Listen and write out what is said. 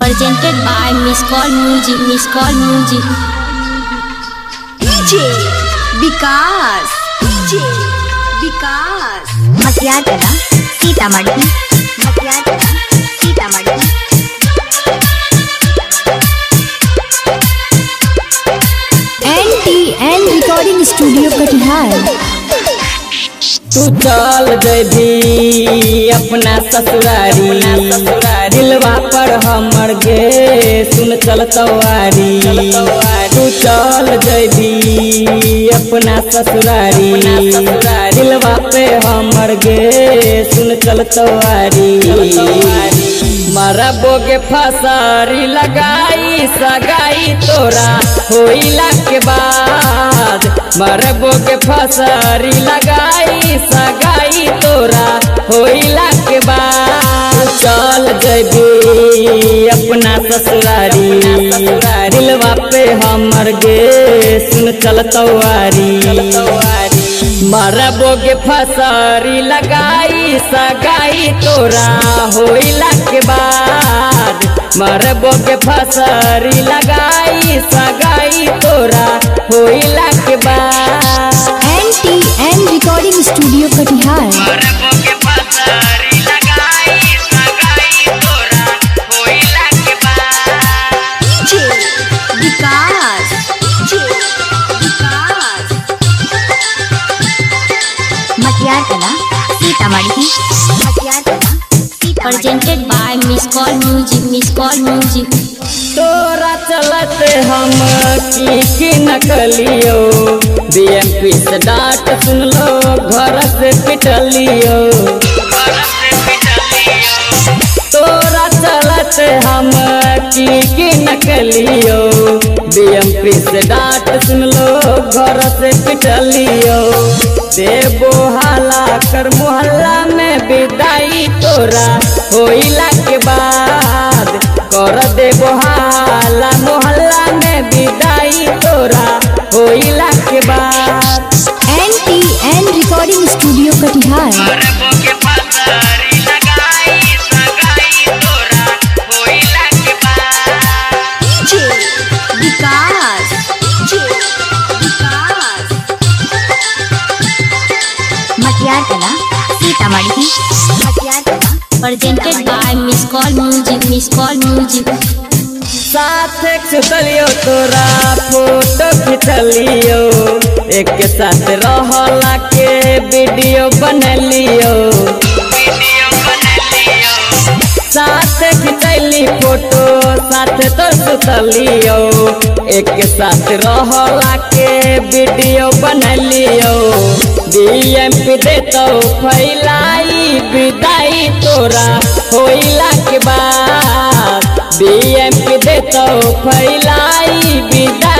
Presented by Miss Call Music, Miss Call Music. DJ Vikas, DJ विकास। मटियार Kala Sitamarhi, Matiyar Kala Sitamarhi. NTN recording studio Katihar. तू चल जबी अपना ससुरारी, दिलवा पर हमर गे सुन चल तवारी। तू चल जबी अपना ससुरारी, दिलवा पे हमर गे सुन चल तवारी। मरबो के फसारी लगाई सगाई तोरा होइला के बाद। मरबो के फसारी लगाई सगाई तोरा होइला के बाद। चल जबी अपना ससुरारी, दिलवा पे हमर गे सुन चल तवारी। मरबो के फसारी लगाई सगाई तोरा होइला के बाद। मरबो के फसारी लगाई सगाई तोरा होइला के बाद। NTN recording studio Katihar. मरबो के फसारी लगाई सगाई तोरा होइला के बाद। DJ विकास, DJ विकास। मटियार Kala Sitamarhi, Matiyar Kala Sitamarhi. Presented by Miss Call Music, Miss Call Music. तोरा चलते हम की नकलियो, BMP से डांट सुन लो घर से पिटलियो। तोरा चलते हम की नकलियो, BMP से डांट सुन लो घर से पिटलियो। देबो हाला कर मोहल्ला में विदाई तोरा होइला के बाद। कर देबो हाला मोहल्ला में विदाई तोरा होइला के बाद। NTN recording studio Katihar. मरबो के फसारी लगाई सगाई तोरा होइला के बाद। DJ विकास, DJ विकास। मटियार कला सीतामढ़ी, मटियार कला। Presented by Miss Call Music, Miss Call Music. साथ खिचलियो तोरा फोटो खिचलियो, एक साथ रहला के वीडियो बनलियो। साथ खिचली फोटो साथ तो सुतलियो, एक साथ रहला के वीडियो बनलियो। BMP देतो फैलाई विदाई तोरा होइला के बाद। BMP देतो फैलाई विदाई